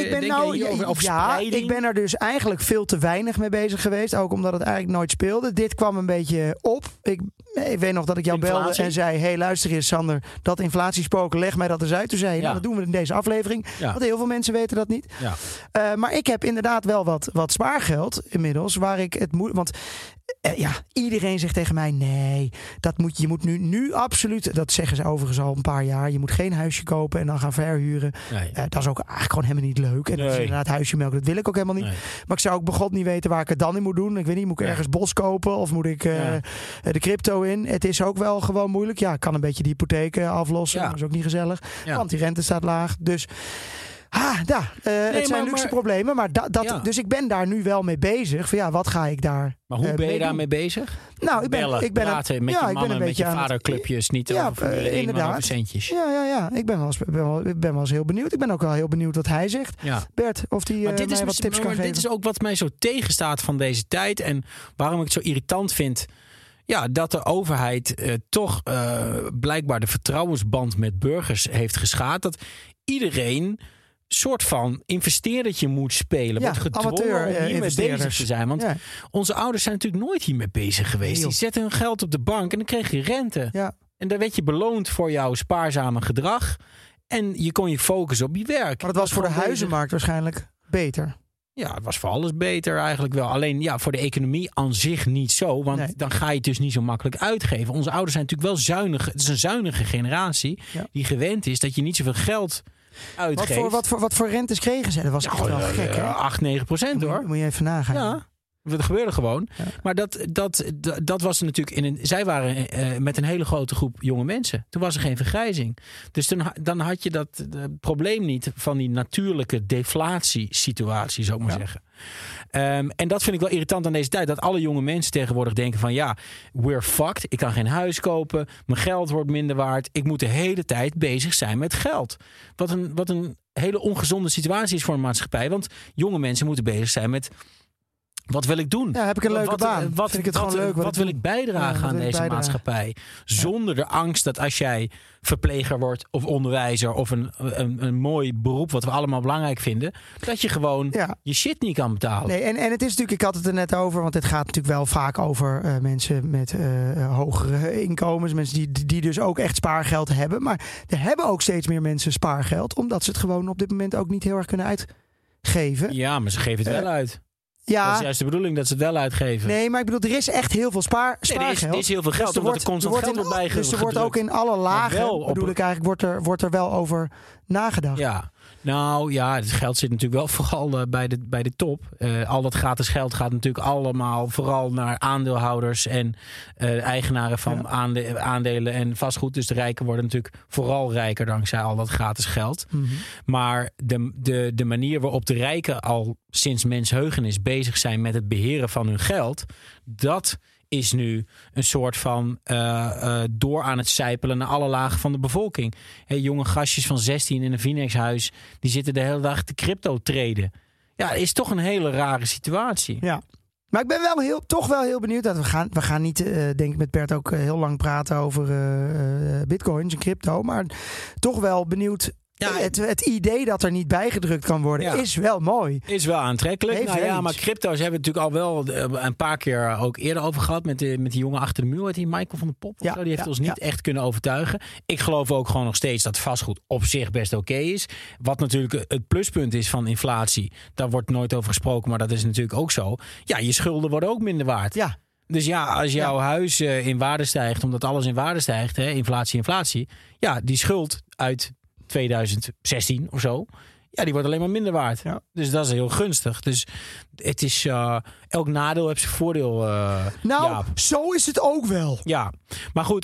ben er dus eigenlijk veel te weinig mee bezig geweest. Ook omdat het eigenlijk nooit speelde. Dit kwam een beetje op. Ik weet nog dat ik jou belde en zei... hey, luister eens Sander, dat inflatiespoken, leg mij dat eens uit. Toen zei je, nou, dat doen we in deze aflevering. Ja. Want heel veel mensen weten dat niet. Ja. Maar ik heb inderdaad wel wat spaargeld inmiddels, waar ik het moet... Want iedereen zegt tegen mij, nee, je moet nu absoluut... Dat zeggen ze overigens al een paar jaar. Je moet geen huisje kopen en dan gaan verhuren. Nee. Dat is ook eigenlijk gewoon helemaal niet leuk. En dat is inderdaad huisje melken, dat wil ik ook helemaal niet. Nee. Maar ik zou ook begot niet weten waar ik het dan in moet doen. Ik weet niet, moet ik ergens bos kopen of moet ik de crypto in? Het is ook wel gewoon moeilijk. Ja, ik kan een beetje die hypotheken aflossen. Ja. Dat is ook niet gezellig. Ja. Want die rente staat laag. Dus... het zijn luxe problemen, maar dus ik ben daar nu wel mee bezig. Van wat ga ik daar? Maar hoe ben je daarmee bezig? Nou, ik ben praten met je mannen, met je vaderclubjes, niet over Formule 1, maar over centjes. Ja. Ik ben wel eens heel benieuwd. Ik ben ook wel heel benieuwd wat hij zegt. Ja. Bert, of hij mij wat tips kan geven. Dit is ook wat mij zo tegenstaat van deze tijd en waarom ik het zo irritant vind. Ja, dat de overheid toch blijkbaar de vertrouwensband met burgers heeft geschaad. Dat iedereen soort van investeerdertje moet spelen. Wordt gedwongen om hiermee bezig te zijn. Want onze ouders zijn natuurlijk nooit hiermee bezig geweest. Die zetten hun geld op de bank en dan kreeg je rente. Ja. En dan werd je beloond voor jouw spaarzame gedrag. En je kon je focussen op je werk. Maar dat was voor de huizenmarkt waarschijnlijk beter. Ja, het was voor alles beter eigenlijk wel. Alleen voor de economie aan zich niet zo. Want dan ga je het dus niet zo makkelijk uitgeven. Onze ouders zijn natuurlijk wel zuinig. Het is een zuinige generatie die gewend is dat je niet zoveel geld uitgeeft. Wat voor rentes kregen ze? Dat was echt wel gek, hè? 8-9% hoor. Moet je even nagaan. Ja. Dat gebeurde gewoon. Ja. Maar dat was natuurlijk zij waren met een hele grote groep jonge mensen. Toen was er geen vergrijzing. Dus dan had je dat probleem niet van die natuurlijke deflatiesituatie, zou ik maar zeggen. En dat vind ik wel irritant aan deze tijd. Dat alle jonge mensen tegenwoordig denken van we're fucked. Ik kan geen huis kopen. Mijn geld wordt minder waard. Ik moet de hele tijd bezig zijn met geld. Wat een hele ongezonde situatie is voor een maatschappij. Want jonge mensen moeten bezig zijn met... Wat wil ik doen? Ja, heb ik een leuke baan? Vind ik het gewoon leuk? Wat wil ik bijdragen aan deze maatschappij? Zonder de angst dat als jij verpleger wordt of onderwijzer of een mooi beroep wat we allemaal belangrijk vinden, dat je gewoon je shit niet kan betalen. Nee, en het is natuurlijk, ik had het er net over, want het gaat natuurlijk wel vaak over mensen met hogere inkomens, mensen die dus ook echt spaargeld hebben. Maar er hebben ook steeds meer mensen spaargeld, omdat ze het gewoon op dit moment ook niet heel erg kunnen uitgeven. Ja, maar ze geven het wel uit. Ja. Dat is juist de bedoeling dat ze het wel uitgeven. Nee, maar ik bedoel, er is echt heel veel spaargeld. Er is heel veel geld, dus omdat er constant geld wordt bijgedrukt. Dus er wordt ook in alle lagen, wordt er wel over nagedacht. Ja, nou ja, het geld zit natuurlijk wel vooral bij de top. Al dat gratis geld gaat natuurlijk allemaal vooral naar aandeelhouders en eigenaren van aandelen en vastgoed. Dus de rijken worden natuurlijk vooral rijker dankzij al dat gratis geld. Mm-hmm. Maar de manier waarop de rijken al sinds mensheugenis bezig zijn met het beheren van hun geld, dat is nu een soort van door aan het sijpelen naar alle lagen van de bevolking. Jonge gastjes van 16 in een Vinex-huis, die zitten de hele dag te crypto traden. Ja, is toch een hele rare situatie. Ja. Maar ik ben toch wel heel benieuwd. Dat we gaan niet, denk ik met Bert ook heel lang praten over bitcoins en crypto. Maar toch wel benieuwd. Ja, het idee dat er niet bijgedrukt kan worden is wel mooi. Is wel aantrekkelijk. Maar crypto's hebben we natuurlijk al wel een paar keer ook eerder over gehad. Met die jongen achter de muur, die Michael van der Pop. Die heeft ons niet echt kunnen overtuigen. Ik geloof ook gewoon nog steeds dat vastgoed op zich best oké is. Wat natuurlijk het pluspunt is van inflatie. Daar wordt nooit over gesproken, maar dat is natuurlijk ook zo. Ja, je schulden worden ook minder waard. Ja. Dus als jouw huis in waarde stijgt, omdat alles in waarde stijgt, inflatie. Ja, die schuld uit 2016 of zo. Ja, die wordt alleen maar minder waard. Ja. Dus dat is heel gunstig. Dus het is elk nadeel heeft zijn voordeel. Zo is het ook wel. Ja, maar goed,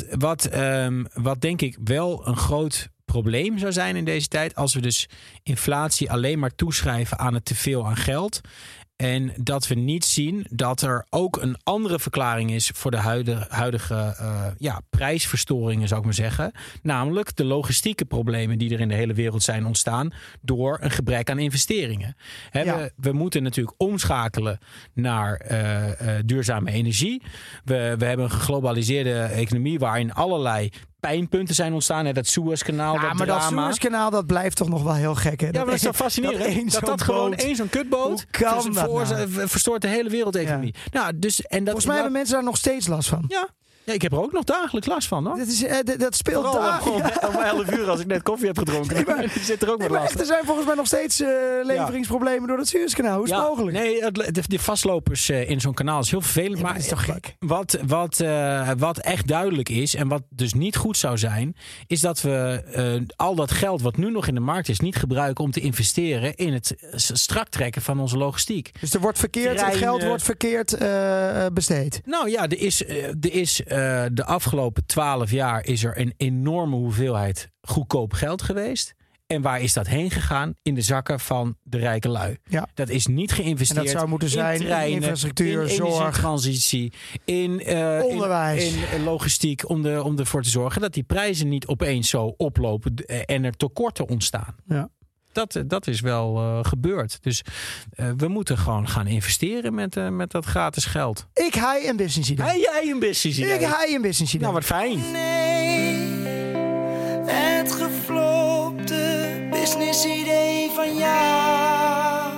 wat denk ik wel een groot probleem zou zijn in deze tijd, als we dus inflatie alleen maar toeschrijven aan het teveel aan geld. En dat we niet zien dat er ook een andere verklaring is voor de huidige prijsverstoringen, zou ik maar zeggen. Namelijk de logistieke problemen die er in de hele wereld zijn ontstaan door een gebrek aan investeringen. We moeten natuurlijk omschakelen naar duurzame energie. We hebben een geglobaliseerde economie waarin allerlei pijnpunten zijn ontstaan. Hè, dat Suezkanaal, dat maar drama. dat Suezkanaal, dat blijft toch nog wel heel gek. Hè? Ja, maar dat is toch fascinerend? Dat gewoon één zo'n kutboot verstoort de hele wereldeconomie. Ja. Nou, volgens mij hebben mensen daar nog steeds last van. Ja. Ja, ik heb er ook nog dagelijks last van, hoor. Dat speelt daar. Om 11 uur als ik net koffie heb gedronken. Die zit er ook met last. Er zijn volgens mij nog steeds leveringsproblemen door het Suezkanaal. Hoe is het mogelijk? Nee, de vastlopers in zo'n kanaal is heel vervelend. Maar dat is toch gek? Wat echt duidelijk is en wat dus niet goed zou zijn, is dat we al dat geld wat nu nog in de markt is niet gebruiken om te investeren in het strak trekken van onze logistiek. Dus het geld wordt verkeerd besteed. Nou ja, er is de afgelopen 12 jaar is er een enorme hoeveelheid goedkoop geld geweest. En waar is dat heen gegaan? In de zakken van de rijke lui. Ja. Dat is niet geïnvesteerd. En dat zou moeten zijn in treinen, infrastructuur, in zorg, energietransitie, in onderwijs, in logistiek, om ervoor te zorgen dat die prijzen niet opeens zo oplopen en er tekorten ontstaan. Ja. Dat is wel gebeurd. Dus we moeten gewoon gaan investeren met dat gratis geld. Ik haai een business idee. Jij een business idee. Ik haai een business idee. Nou, wat fijn. Nee, het geflopte business idee van jou.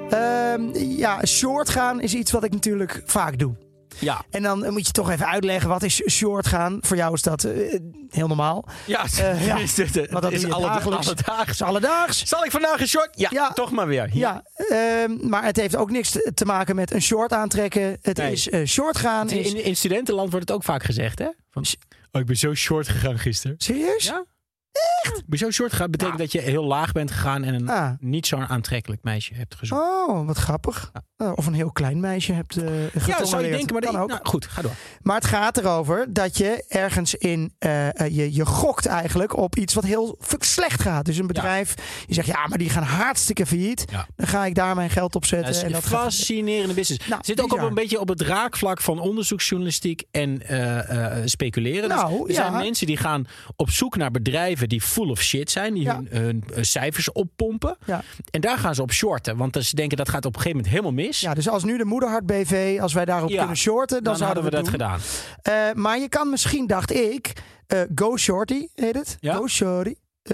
Short gaan is iets wat ik natuurlijk vaak doe. Ja. En dan moet je toch even uitleggen, wat is short gaan? Voor jou is dat heel normaal. Ja, want dat is alledaags. Zal ik vandaag een short? Ja, toch maar weer. Ja, maar het heeft ook niks te maken met een short aantrekken. Het is short gaan. In studentenland wordt het ook vaak gezegd, hè? Ik ben zo short gegaan gisteren. Serieus? Ja. Echt? Ben je zo short gegaan? Betekent dat je heel laag bent gegaan en een niet zo'n aantrekkelijk meisje hebt gezocht. Oh, wat grappig. Ja. Of een heel klein meisje hebt getoneleerd. Ja, zou je denken, maar ook. Nou, goed, ga door. Maar het gaat erover dat je ergens in je gokt eigenlijk op iets wat heel slecht gaat. Dus een bedrijf, je zegt maar die gaan hartstikke failliet. Ja. Dan ga ik daar mijn geld op zetten. Dat is een fascinerende business. Nou, zit ook een beetje op het raakvlak van onderzoeksjournalistiek en speculeren. Er zijn mensen die gaan op zoek naar bedrijven die full of shit zijn, die hun cijfers oppompen. Ja. En daar gaan ze op shorten, want ze denken dat gaat op een gegeven moment helemaal mis. Ja, dus als nu de Moederhart BV, als wij daarop kunnen shorten, dan zouden we dat gedaan. Maar je kan misschien, dacht ik, Go Shorty heet het. Ja? Go Shorty.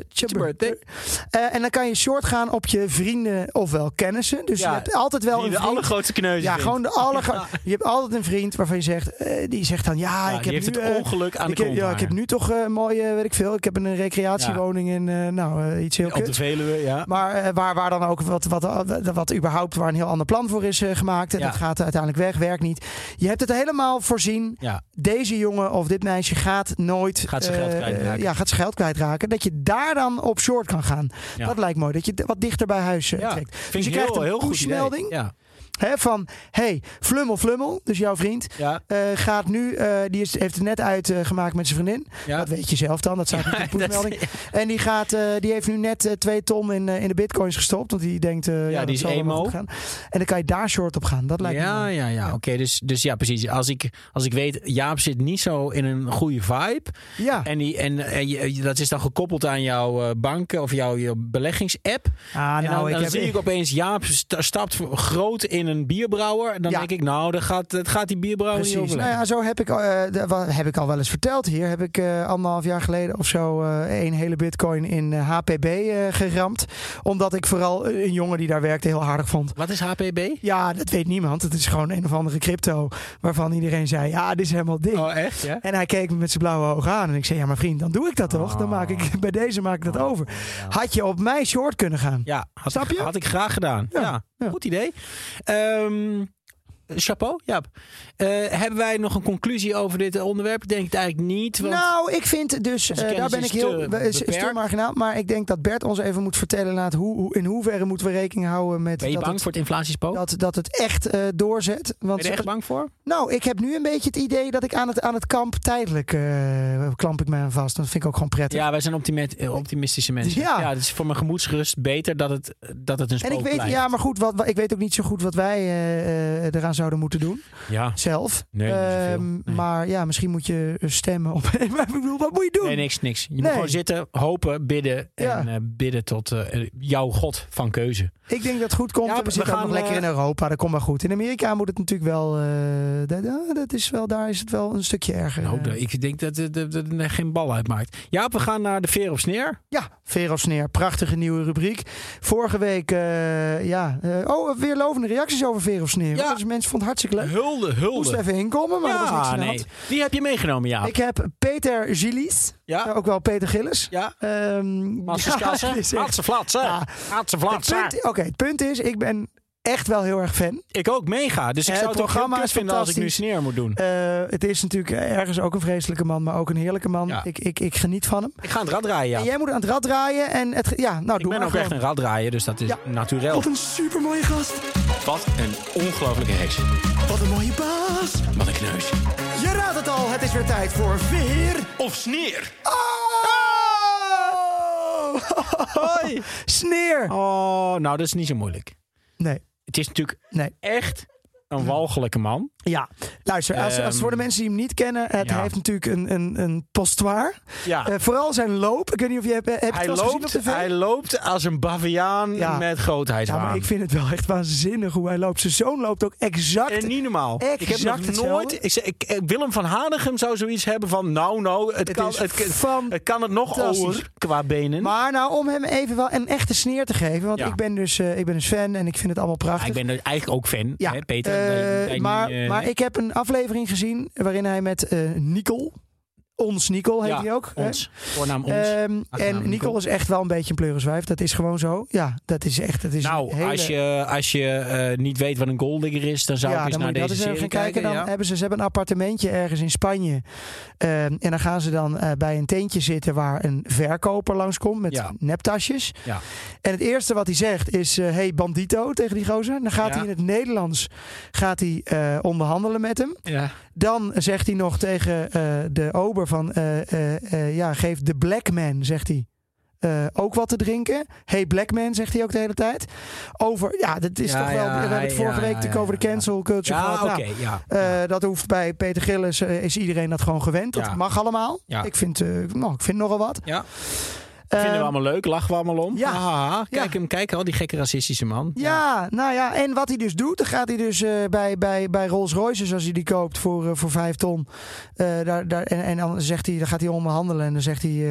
En dan kan je short gaan op je vrienden ofwel kennissen. Dus je hebt altijd wel een vriend. De allergrootste kneuzen. Ja, gewoon je hebt altijd een vriend waarvan je zegt, die zegt dan ik heb het ongeluk aan de kont. Ik heb nu toch een mooie, weet ik veel. Ik heb een recreatiewoning in iets heel op de Veluwe, ja. Maar waar dan ook wat überhaupt waar een heel ander plan voor is gemaakt. En dat gaat uiteindelijk weg, werkt niet. Je hebt het helemaal voorzien. Ja. Deze jongen of dit meisje gaat nooit zijn geld kwijtraken. Gaat zijn geld kwijtraken. Dat je daar dan op short kan gaan. Ja. Dat lijkt mooi. Dat je wat dichter bij huis trekt. Dus je krijgt een pushmelding. Ja. Van, Flummel, dus jouw vriend, gaat nu, die heeft het net uitgemaakt met zijn vriendin. Ja. Dat weet je zelf dan, dat staat niet in de pushmelding. En die heeft nu net 2 ton in de bitcoins gestopt, want die denkt, die is emo. Gaan. En dan kan je daar short op gaan. Dat lijkt me mooi. Ja. Oké, dus ja, precies. Als ik weet, Jaap zit niet zo in een goede vibe. Ja. En dat is dan gekoppeld aan jouw bank of jouw beleggingsapp. En dan zie ik opeens, Jaap stapt groot in een bierbrouwer. Dan denk ik, dat gaat die bierbrouwer niet overleven. Nou zo heb ik al wel eens verteld hier. Heb ik 1,5 jaar geleden of zo een hele bitcoin in HPB geramd. Omdat ik vooral een jongen die daar werkte heel aardig vond. Wat is HPB? Ja, dat weet niemand. Het is gewoon een of andere crypto waarvan iedereen zei, dit is helemaal ding. Oh, echt? Ja? En hij keek me met zijn blauwe ogen aan. En ik zei, maar vriend, dan doe ik dat toch? Dan maak ik dat over. Had je op mij short kunnen gaan? Ja, snap je? Had ik graag gedaan. Ja. Goed idee. Chapeau, Jaap. Hebben wij nog een conclusie over dit onderwerp? Ik denk het eigenlijk niet. Want ik vind dus, daar ben ik heel stil marginaal. Maar ik denk dat Bert ons even moet vertellen in hoeverre moeten we rekening houden met... Ben je bang voor het inflatiespook? Dat het echt doorzet. Want ben je er echt bang voor? Nou, ik heb nu een beetje het idee dat ik aan het kamp tijdelijk klamp ik me aan vast. Dat vind ik ook gewoon prettig. Ja, wij zijn optimistische mensen. Ja, het is voor mijn gemoedsrust beter dat het een spook blijft. Maar goed, ik weet ook niet zo goed wat wij eraan zouden zouden moeten doen. Ja. Zelf. Nee. Maar ja, misschien moet je stemmen op... Maar ik bedoel, wat moet je doen? Nee, niks. Je moet gewoon zitten, hopen, bidden. Ja. En bidden tot jouw God van keuze. Ik denk dat het goed komt. Ja, we zitten ook nog lekker in Europa. Dat komt maar goed. In Amerika moet het natuurlijk wel... daar is het wel een stukje erger. Nou, ik denk dat er geen bal uitmaakt. Ja, we gaan naar de Veer of Sneer. Ja, Veer of Sneer. Prachtige nieuwe rubriek. Vorige week, weer lovende reacties over Veer of Sneer. Ja. Dus mensen vonden het hartstikke leuk. Hulde. Moest even inkomen, maar dat was niks aan de hand. Wie heb je meegenomen, Jaap? Ik heb Peter Gillies. Ja. Ook wel Peter Gillis. Ja. Haatse flatsen. Oké, het punt is, ik ben echt wel heel erg fan. Ik ook, mega. Dus ik zou het programma kut vinden als ik nu Sneer moet doen. Het is natuurlijk ergens ook een vreselijke man, maar ook een heerlijke man. Ja. Ik geniet van hem. Ik ga aan het rad draaien, ja. En jij moet aan het rad draaien. En ik ben ook echt een rad draaien, dus dat is naturel. Wat een supermooie gast. Wat een ongelofelijke heks. Wat een mooie baas. Wat een kneus. Je raadt het al, het is weer tijd voor Veer of Sneer. Hoi. Sneer. Oh, nou dat is niet zo moeilijk. Nee. Het is natuurlijk echt een walgelijke man. Ja, luister, als voor de mensen die hem niet kennen, hij heeft natuurlijk een postoir. Ja. Vooral zijn loop. Ik weet niet of je hebt het gezien op tv? Hij loopt als een baviaan met grootheidswaan. Ja, maar ik vind het wel echt waanzinnig hoe hij loopt. Zijn zoon loopt ook exact. En niet normaal. Ik heb nog nooit. Willem van Hanegem zou zoiets hebben van het kan het nog over qua benen. Maar om hem even wel een echte sneer te geven, want ik ben dus fan en ik vind het allemaal prachtig. Ik ben er eigenlijk ook fan, hè, Peter. Maar ik heb een aflevering gezien waarin hij met Nicole... Ons Nicole heet hij ook. Ons. Voornaam ons. En Nicole is echt wel een beetje een pleuriswijf. Dat is gewoon zo. Ja, dat is echt. Dat is als je niet weet wat een golddigger is, dan zou ik eens naar deze serie gaan kijken. Dan hebben ze hebben een appartementje ergens in Spanje. En dan gaan ze dan bij een tentje zitten waar een verkoper langskomt met neptasjes. Ja. En het eerste wat hij zegt is: hey bandito, tegen die gozer. Dan gaat hij in het Nederlands onderhandelen met hem. Ja. Dan zegt hij nog tegen de ober van geef de black man, zegt hij, ook wat te drinken. Hey black man, zegt hij ook de hele tijd. Dat is toch wel... We hebben het vorige week natuurlijk over de cancel culture gehad. Dat hoeft bij Peter Gillis, is iedereen dat gewoon gewend. Dat mag allemaal. Ja. Ik vind nogal wat. Ja. Vinden we allemaal leuk, lachen we allemaal om. Ja. Kijk al die gekke racistische man. Ja, en wat hij dus doet, dan gaat hij dus bij Rolls Royces, als hij die koopt voor 5 ton. En dan zegt hij, dan gaat hij onderhandelen en dan zegt hij,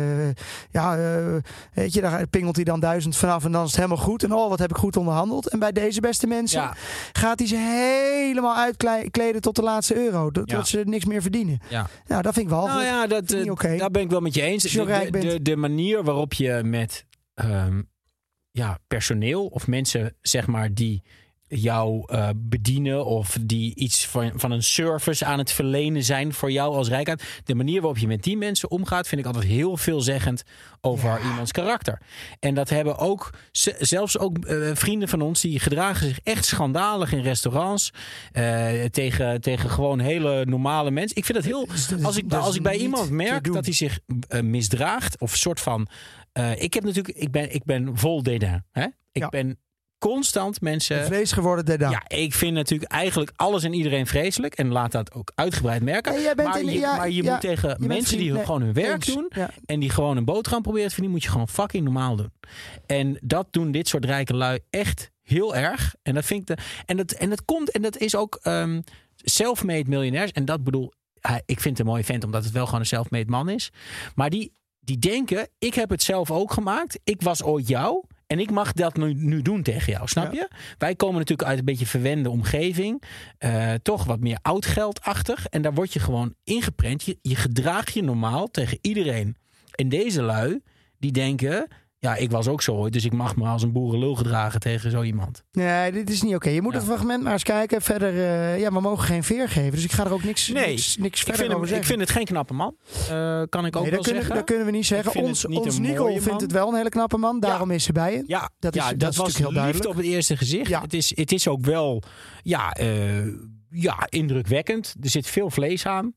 daar pingelt hij dan 1000 vanaf en dan is het helemaal goed. En wat heb ik goed onderhandeld. En bij deze beste mensen gaat hij ze helemaal uitkleden tot de laatste euro. Tot ze niks meer verdienen. Ja. Nou, dat vind ik wel goed. Okay. Daar ben ik wel met je eens. De manier waarop je met personeel of mensen zeg maar die jou bedienen of die iets van een service aan het verlenen zijn voor jou als rijkaard. De manier waarop je met die mensen omgaat vind ik altijd heel veelzeggend over iemands karakter. En dat hebben ook zelfs ook vrienden van ons die gedragen zich echt schandalig in restaurants tegen gewoon hele normale mensen. Ik vind dat heel... Als ik bij iemand merk dat hij zich misdraagt of soort van... Ik ben vol dédain. Hè? Ik ben constant mensen... Vlees geworden dédain. Ja, ik vind natuurlijk eigenlijk alles en iedereen vreselijk. En laat dat ook uitgebreid merken. Maar je moet tegen mensen die gewoon hun werk doen... en die gewoon een boterham proberen te verdienen... moet je gewoon fucking normaal doen. En dat doen dit soort rijke lui echt heel erg. En dat vind ik... En dat is ook self-made miljonairs. En dat bedoel... ik vind het een mooie vent, omdat het wel gewoon een self-made man is. Maar die denken, ik heb het zelf ook gemaakt. Ik was ooit jou... En ik mag dat nu doen tegen jou, snap je? Wij komen natuurlijk uit een beetje verwende omgeving. Toch wat meer oud geldachtig. En daar word je gewoon ingeprent. Je gedraagt je normaal tegen iedereen. En deze lui, die denken... Ja, ik was ook zo ooit, dus ik mag me als een boerenlul gedragen tegen zo iemand. Nee, dit is niet oké. Je moet het fragment maar eens kijken. Verder, we mogen geen veer geven. Dus ik ga er ook niks verder over zeggen. Ik vind het geen knappe man. Kan ik ook wel zeggen. Dat kunnen we niet zeggen. Ons Nicole vindt het wel een hele knappe man. Daarom is ze bij hem. Ja, dat was natuurlijk heel duidelijk. Op het eerste gezicht. Ja. Het is ook wel indrukwekkend. Er zit veel vlees aan.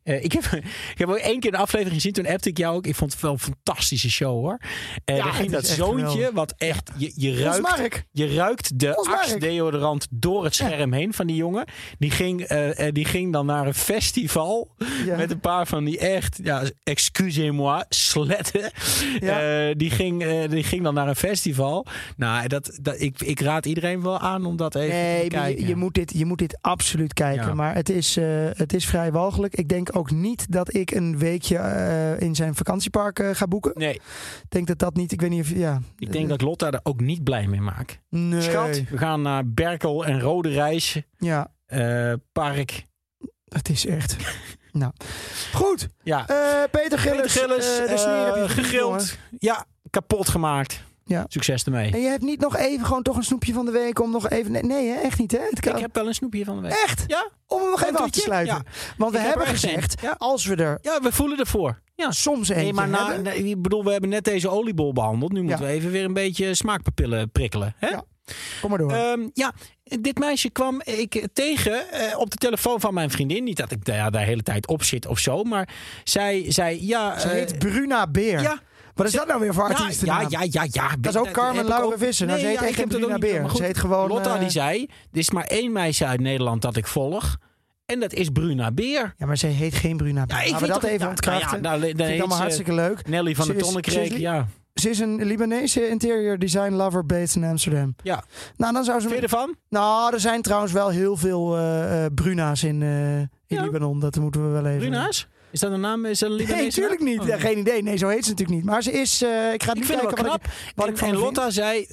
Ik heb ook 1 keer een aflevering gezien. Toen appte ik jou ook. Ik vond het wel een fantastische show, hoor. Dan ging dat zoontje, wat echt... Je ruikt de Axe-deodorant door het scherm heen van die jongen. Die ging dan naar een festival. Ja. Met een paar van die echt... Ja, excusez-moi, sletten. Ja. Die ging dan naar een festival. Nou, ik raad iedereen wel aan om dat even te kijken. Je moet dit absoluut kijken. Ja. Maar het is vrij walgelijk. Ik denk ook niet dat ik een weekje in zijn vakantiepark ga boeken. Nee. Ik denk dat niet... Ik weet niet of... Ja. Ik denk dat Lotta er ook niet blij mee maakt. Nee. Schat, we gaan naar Berkel en Rode Reis. Ja. Park. Het is echt... Nou, goed. Ja. Peter Gillis. De sneer heb je gegrild. Ja, kapot gemaakt. Ja. Succes ermee. En je hebt niet nog even gewoon toch een snoepje van de week om nog even... Nee, hè? Echt niet, hè? Ik heb wel een snoepje van de week. Echt? Ja. Om hem nog even af te sluiten. Ja. Want we hebben gezegd, als we er... Ja, we voelen ervoor. Ja. Soms eentje hebben. Ik bedoel, we hebben net deze oliebol behandeld. Nu moeten we even weer een beetje smaakpapillen prikkelen. Hè? Ja. Kom maar door. Dit meisje kwam ik tegen op de telefoon van mijn vriendin. Niet dat ik daar de hele tijd op zit of zo. Maar zij zei... Ze heet Bruna Beer. Ja. Wat is dat nou weer voor artiestennaam? Ja. Dat is ook Carmen Laura Visser. Nee, ze heet echt Bruna Beer. Ze heet gewoon... Lotta die zei, er is maar 1 meisje uit Nederland dat ik volg. En dat is Bruna Beer. Ja, maar ze heet geen Bruna Beer. Laten we dat even ontkrachten. Dat vind ik allemaal hartstikke leuk. Nelly van de Tonnekreek, ja. Ze is een Libanese interior design lover based in Amsterdam. Ja. Nou, dan zou ze... Vind je ervan? Nou, er zijn trouwens wel heel veel Bruna's in Libanon. Dat moeten we wel even... Bruna's? Is dat een naam? Is dat een Libanese? Nee, natuurlijk niet. Oh. Ja, geen idee. Nee, zo heet ze natuurlijk niet. Maar ze is... ik ga niet kijken wat ik van Lotta zei,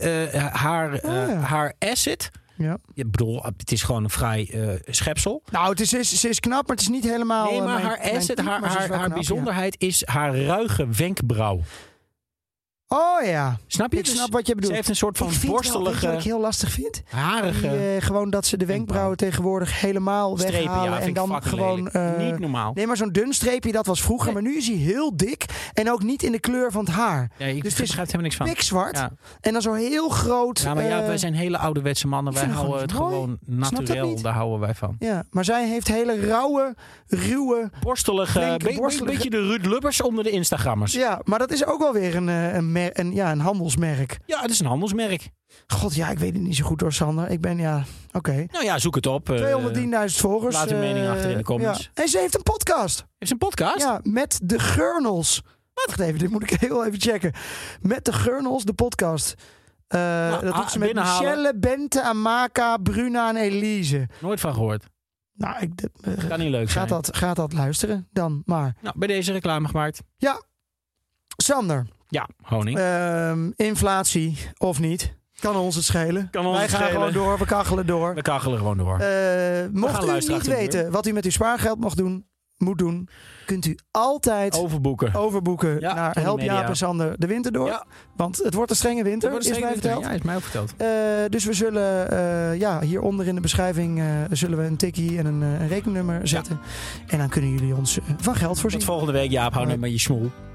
haar asset... Ja. Ik bedoel, het is gewoon een vrij schepsel. Nou, ze is knap, maar het is niet helemaal... Nee, maar haar asset, haar bijzonderheid is haar ruige wenkbrauw. Oh ja. Snap je? Ik snap wat je bedoelt. Ze heeft een soort van borstelige... Wat ik heel lastig vind? Harige... gewoon dat ze de wenkbrauwen tegenwoordig helemaal strepen, weghalen. En dan gewoon... niet normaal. Nee, maar zo'n dun streepje, dat was vroeger. Nee. Maar nu is hij heel dik. En ook niet in de kleur van het haar. Ja, ik dus het is helemaal niks van. Pikzwart. Ja. En dan zo heel groot... Ja, maar wij zijn hele ouderwetse mannen. Wij houden het gewoon naturel. Daar houden wij van. Ja, maar zij heeft hele rauwe, ruwe... Borstelige... Beetje de Ruud Lubbers onder de Instagrammers. Ja, maar dat is ook wel weer een handelsmerk. Ja, het is een handelsmerk. God, ja, ik weet het niet zo goed door Sander. Ik ben, oké. Nou ja, zoek het op. 210.000 volgers. Laat uw mening achter in de comments. Ja. En ze heeft een podcast. Heeft ze een podcast? Ja, met de Gurnels. Wacht even, dit moet ik heel even checken. Met de Gurnels, de podcast. Dat doet ze met Michelle, Bente, Amaka, Bruna en Elise. Nooit van gehoord. Nou, kan niet leuk zijn. Gaat dat luisteren dan maar. Nou, bij deze reclame gemaakt. Ja. Sander. Ja, honing. Inflatie of niet. Kan ons het schelen. Wij gaan gewoon door. We kachelen door. We kachelen gewoon door. Mocht u niet weten wat u met uw spaargeld moet doen, kunt u altijd overboeken naar Help Jaap en Sander de winter door. Ja. Want het wordt een strenge winter, is mij verteld. Ja, is mij ook verteld. Dus we zullen hieronder in de beschrijving zullen we een tikkie en een rekeningnummer zetten. Ja. En dan kunnen jullie ons van geld voorzien. Tot volgende week, Jaap. Hou net met je smoel.